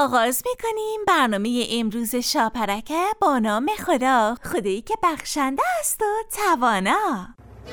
آغاز میکنیم برنامه امروز شاپرکه با نام خدا، خدایی که بخشنده است و توانا.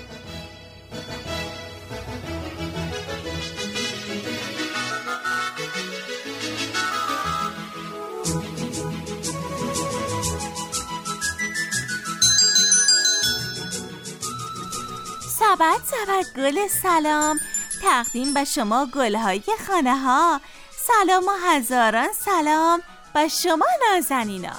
سبد گل سلام، تقدیم به شما گلهای خانه ها. سلام و هزاران سلام به شما نازنینا.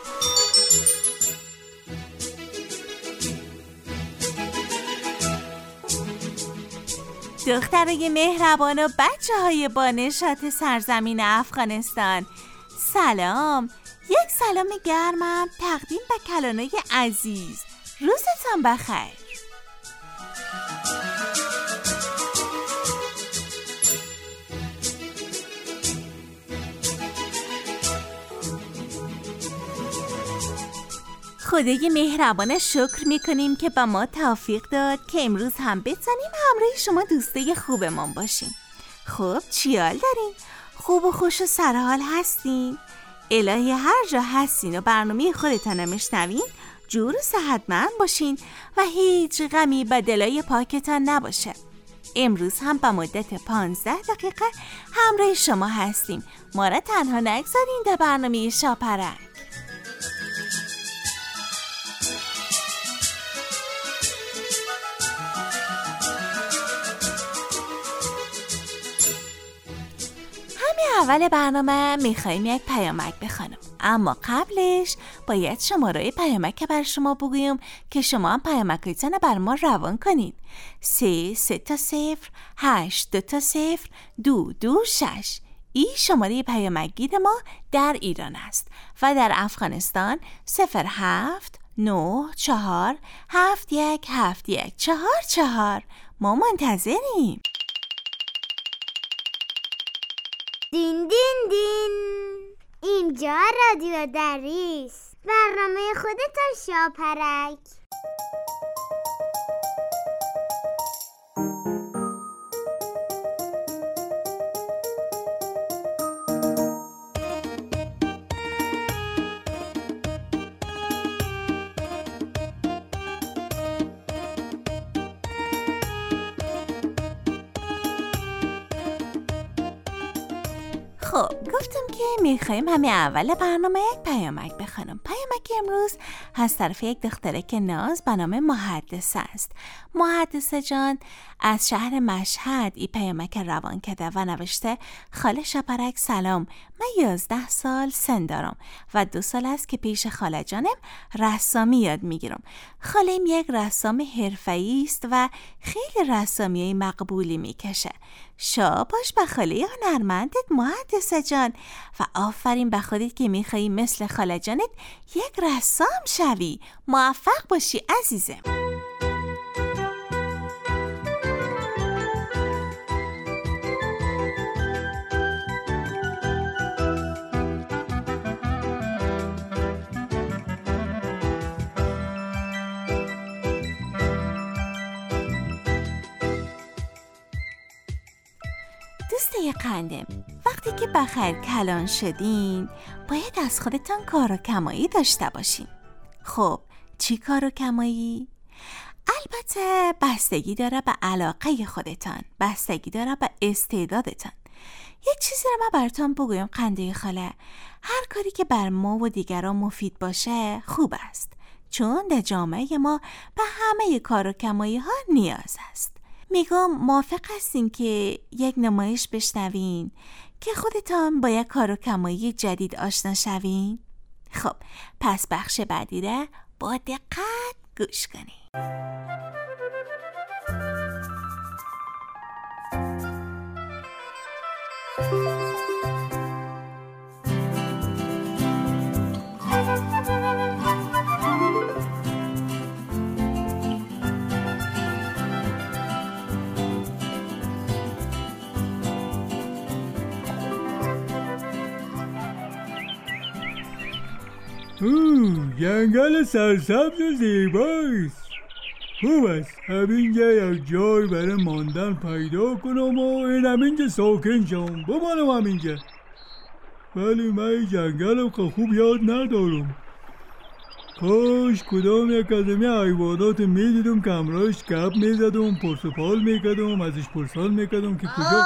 دخترای مهربان و بچه های با نشاط سرزمین افغانستان، سلام. یک سلام گرمم تقدیم به کلانای عزیز. روزتان بخیر. خدای مهربان شکر میکنیم که به ما توفیق داد که امروز هم بتونیم همراه شما دوستای خوبمون باشیم. خب چیال دارین؟ خوب و خوش و سرحال هستین؟ الهی هر جا هستین و برنامه خودتان میشنوین جور و صحتمند باشین و هیچ غمی به دلای پاکتان نباشه. امروز هم به مدت 15 دقیقه همراه شما هستیم. ما را تنها نگذارین در برنامه شاپرک. اول برنامه میخواییم یک پیامک بخوانم، اما قبلش باید شماره پیامک بر شما بگویم که شما هم پیامکایتان بر ما روان کنید. 3-8-2-0-226. این شماره پیامکگیر ما در ایران است و در افغانستان 0794717144. ما منتظریم. دین دین دین، اینجا رادیو دریس، برنامه خودتان شاپرک. خب گفتم که میخوایم همه اول برنامه یک پیامک بخوانم. پیامک امروز از طرف یک دخترک ناز به نام محدثه است. محدثه جان از شهر مشهد این پیامک روان کرده و نوشته: خاله شاپرک سلام، من 11 سال سن دارم و 2 سال است که پیش خاله جانم رسامی یاد میگیرم. خاله‌ام یک رسام حرفه‌ای است و خیلی رسامیای مقبولی میکشه. شاباش به خاله هنرمندت محدثه جان و آفرین به خودت که میخوایی مثل خاله جانت یک رسام شوی. موفق باشی عزیزم. دوستای قندم، وقتی که بخیر کلان شدین باید از خودتان کار و کمایی داشته باشین. خب چی کار و کمایی؟ البته بستگی داره به علاقه خودتان، بستگی داره به استعدادتان. یک چیزی رو من براتون بگویم قنده خاله، هر کاری که بر ما و دیگران مفید باشه خوب است، چون در جامعه ما به همه کار و کمایی ها نیاز است. میگم موافق هستین که یک نمایش بشنوین که خودتان با یک کار و کمایی جدید آشنا شوین؟ خب پس بخش بعدی را با دقت گوش کنین. جنگل سرسبز و زیباست. خوب است همینجا یک جای برای ماندن پیدا کنم و این همینجا ساکن شم، بمانم همینجا. ولی من این جنگلم خوب یاد ندارم. کاش کدام یک از این حیوانات میدیدم که همراهش گپ میزدم، پرس و پال میکردم، ازش پرسان میکردم که کجا.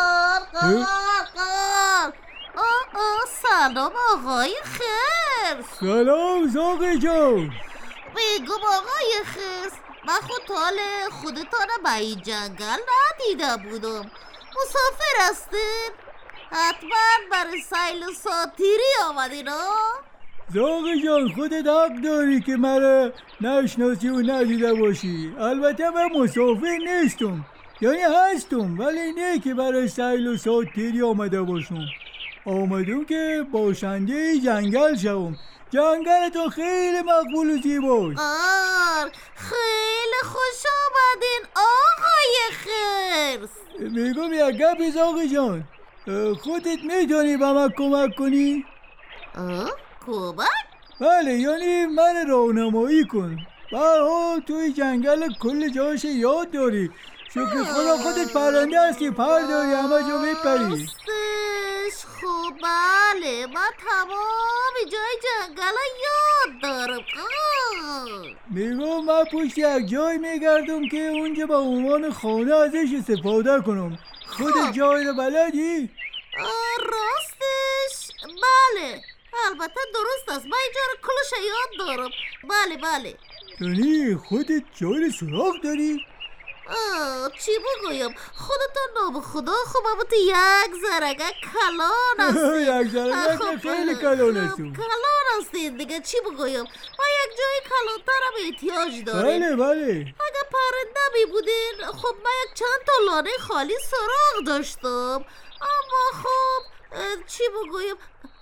سلام آقای خرس. سلام زاغی جان. بگم آقای خرس، من خودتان به این جنگل ندیده بودم. مسافر هستین؟ حتما برای سیل و ساتیری آمدین ها؟ زاغی جان خودت حق داری که مرا نشناسی و ندیده باشی. البته من مسافر نیستم، یعنی هستم ولی نه که برای سیل و ساتیری آمده باشم. آمدم که باشنده جنگل شوم. جنگل تو خیلی مقبول و زیباست. خیلی خوش آمدین آقای خرس. میگم یک گپی زاغی جان، خودت میتونی به من کمک کنی؟ کمک؟ بله، یعنی من راهنمایی کن. به هر حال توی جنگل کل جاش یاد داری. شکر خدا خودت پرنده هستی، پر داری، همه جا میپری. خب بله، من تمام جای جنگل یاد دارم. میگم من پشت یک جای میگردم که اونجا به عنوان خانه ازش استفاده کنم. خودت جای رو بلدی؟ راستش بله، البته درست است، من اینجا رو کلش یاد دارم. بله. یعنی خودت جای رو سراغ داری؟ چی بگویم، خودتان نام خدا خب البته یک زرگه کلان هستید. یک زرگه خیلی کلان هستیم. کلان هستید دیگه، چی بگویم، ما یک جای کلانتر هم احتیاج داریم. بله. اگه پرنده می بودین خب من یک چند تا لانه خالی سراغ داشتم، اما خب چی بگویم.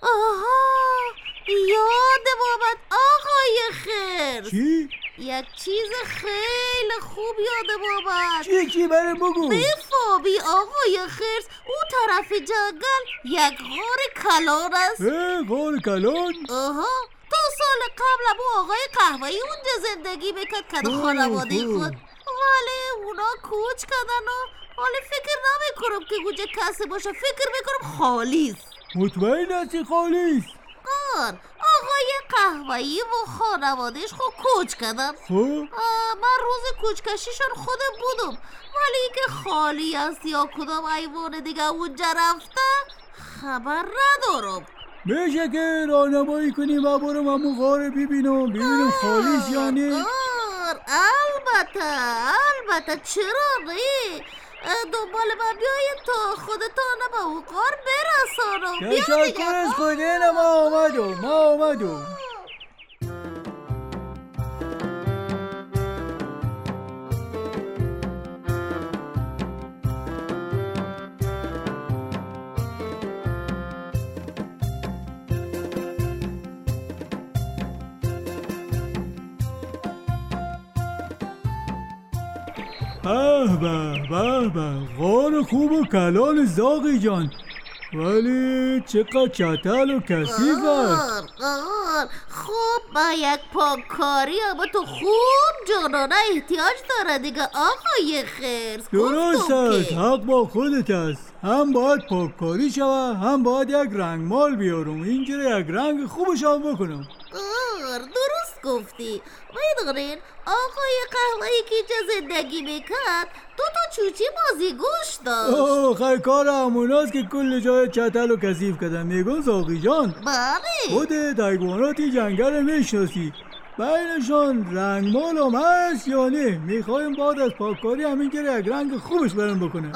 یادم آمد آقای خرس. چی؟ یک چیز خیلی خوب یادم آمد. چی برای بگو؟ بفهمی آقای خرس، اون طرف جنگل یک غار کلان است. غار کلان؟ دو سال قبل ابو آقای قهوه‌ای اونجا زندگی میکرد که خانواده خود، ولی اونا کوچ کردن و حالا فکر نمیکنم که اونجا کسی باشه. فکر میکنم خالیست. مطمئن هستی خالیست؟ آقای قهوه‌ای و خانوادهش خود کوچ کردن. من روز کوچکشیشون خودم بودم، ولی اینکه خالی است یا کدام حیوان دیگه اونجا رفته خبر ندارم. میشه که راهنمایی کنی و برم همون غار ببینم خالیست یا نه؟ البته چرا نه؟ دنبال من بیاید تا خودتان به اون غار برسانم. تشکر از خودین. ما آمدم. به غار خوب و کلان زاغی جان، ولی چقدر چتل و کثیف است. خوب با یک پاککاری اما تو خوب جانانه احتیاج داره دیگه آقای خرس. درست است، حق با خودت است. هم باید پاککاری شود، هم باید یک رنگمال بیارم، اینجوری یک رنگ خوبشان بکنم. درست گفتی. میدونین آقای قهوه‌ای که اینجا زندگی میکرد 2 تا چوچی بازیگوش داشت. خیلی کار هموناست که کل جای چتل و کثیف کردن. میگن زاغی جان، بله، خودت حیواناتی جنگل میشناسی، بینشان رنگمال هم هست یا نه؟ میخوایم بعد از پاککاری همینجوری یک رنگ خوبش برام بکنه.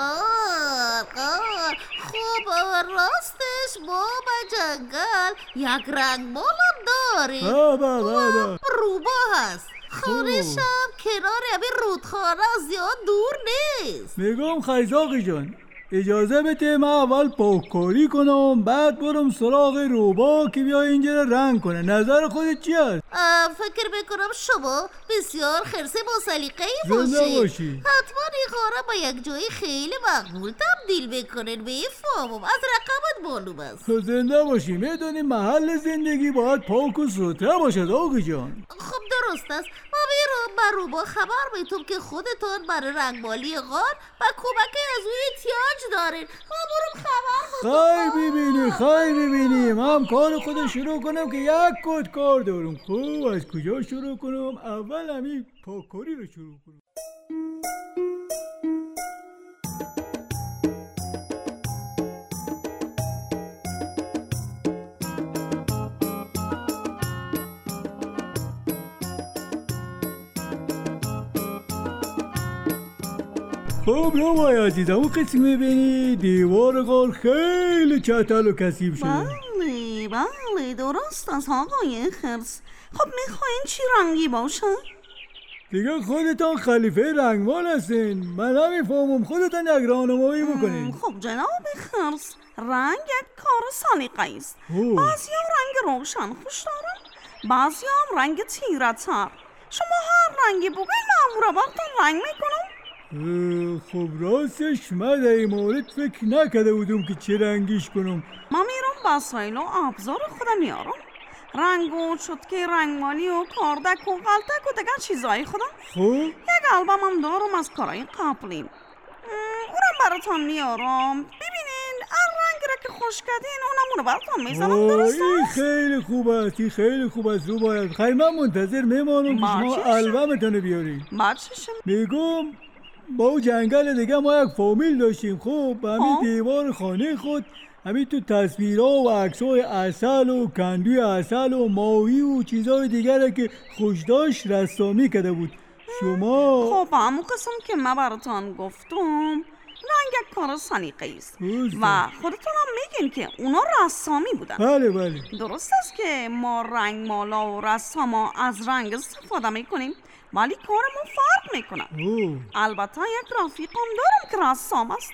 خب راستش ما به جنگل یک رنگمال هم داریم. روبا هست، خانه‌شم کنار همین رودخانه زیاد دور نیست. میگم خیزاقی جان، اجازه بده من اول پاککاری کنم، بعد برم سراغ روبا که بیا اینجا رنگ کنه. نظر خودت چی است؟ فکر میکنم شما بسیار خرس با سلیقه‌ای زنده باشید. باشی. حتما این خانه با یک جای خیلی مقبول تبدیل بکنین. به این فهمم از رقمت معلوم است. زنده باشی. میدونی محل زندگی باید پاک و سوتره باشد آقا جان. خب درست است. ما میرم برو با خبر میتونم که خودتان برای رنگمالی غار و کمک از او احتیاج دارین. ما برم خبر خواهی ببینی من کار خود شروع کنم که یک کد کار دارم. خب از کجا شروع کنم؟ اول همین پاکاری رو شروع کنم. خب روای عزیزم اون قسم میبینی دیوار غار خیلی چتل و کثیف شده. بله درست است آقای خرس. خب میخواین چی رنگی باشه؟ دیگه خودتان خلیفه رنگمال هستین. من نمیفهمم خودتان یک راهنمایی بکنین. خب جناب خرس رنگ یک کار سلیقه‌ای است. بعضی هم رنگ روشن خوش دارن، بعضی هم رنگ تیره‌تر. شما هر رنگی بگوین من امورا براتون رنگ میکنم. خب راستش من در این مورد فکر نکرده بودم که چه رنگیش کنم. من میرم وسایل و ابزار خودم میارم، رنگ و چوتکه رنگمالی و کاردک و غلطک و دیگر چیزای خودم. خب یک البم هم دارم از کارهای قبلی، اونم براتون میارم. ببینین هر رنگی را که خوش کردین اونم رو براتون میزنم. درست این است؟ خیلی خوب است رو باید. خیلی من منتظر میمانم که شما البمتون بیارین. بچشم میگم با اون جنگل دیگه ما یک فامیل داشتیم. خب به همین دیوار خانه خود همین تو تصویرها و عکسای عسل و کندوی عسل و ماهی و چیزای دیگره که خوش داشت رسامی کرده بود. شما خب همون قسم که من براتون گفتم رنگ یک کار سلیقه‌ای است و خودتون هم میگین که اونا رسامی بودن. بله درست است که ما رنگ مالا و رساما از رنگ استفاده میکنیم ولی کارمون فرق میکنه. البته یک رفیقم دارم که رسام است.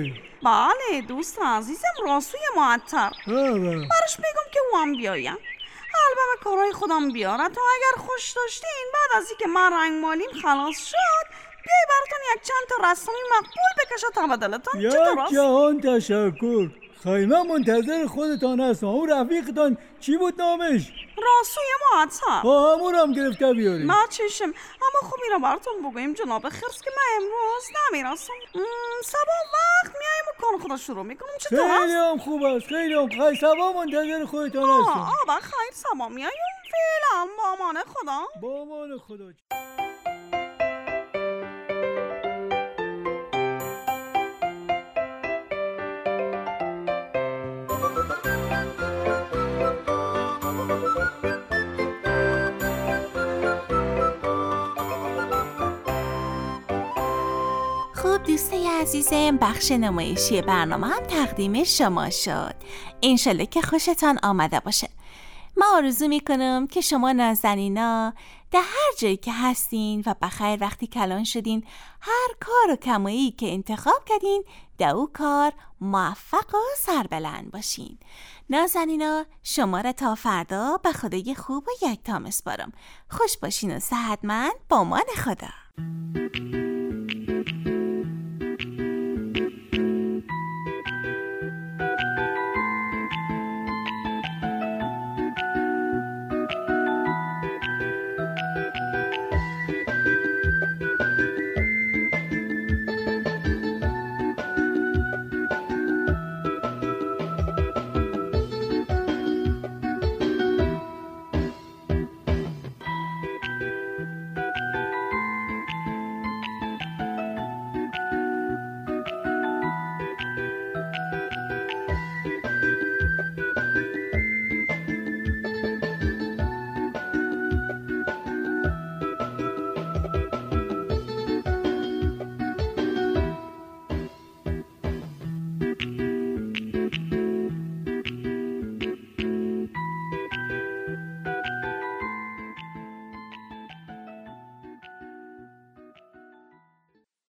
بله دوست عزیزم راسوی معطر. برش میگم که او هم بیایم البته کارهای خودم بیاره تا اگر خوش داشتین بعد از اینکه من رنگ مالیم خلاص شد بیای براتون یک چند تا رسامی مقبول بکشه تا به دلتان. یک جهان تشکر. خیلی منتظر خودتان هستم. اون رفیقتان چی بود نامش؟ راسوی معطر. همون هم گرفته بیاریم. نه چشم. اما خب اینو براتون بگویم جناب خرس که من امروز نمیرسم. صبح وقت میایم و کار خدا شروع میکنم. چطور است؟ خیلی هم خوب است. خیلی هم خیلی صبح منتظر خودتان هستم. خیر صبح میایم. فعلا با امان خدا. با امان خدا. خب دوستای عزیزم بخش نمایشی برنامه هم تقدیم شما شد. انشالله که خوشتان آمده باشه. ما آرزو میکنم که شما نازنینا در هر جایی که هستین و بخیر وقتی کلان شدین هر کار و کمایی که انتخاب کردین در او کار موفق و سربلند باشین. نازنینا شما را تا فردا به خدای خوب و یکتا میسپارم. خوش باشین و صحتمند. با امان خدا.